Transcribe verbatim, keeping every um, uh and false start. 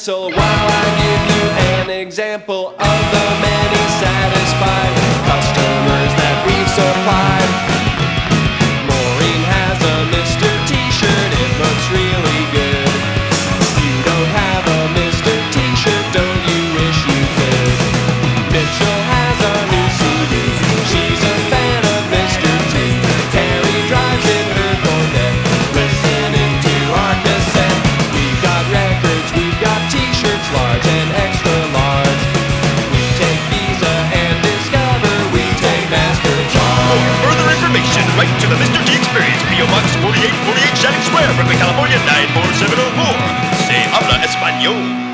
cancel while I give you an example of the many satisfied customers that we've supplied. Maureen has a Mister T-shirt, it looks really good. You don't have a Mister T-shirt, don't you wish you could? Mitchell has a new C D, she's a fan of Mister T. Terry drives in her Corvette, listening to our cassette. We've got records, we've got T-shirts, large and extra large. We take Visa and Discover, we take MasterCard. For further information, write to the Mister T Experience, P O Box forty-eight forty-eight, Shannon Square, Berkeley, California, nine four seven oh four. Se habla español.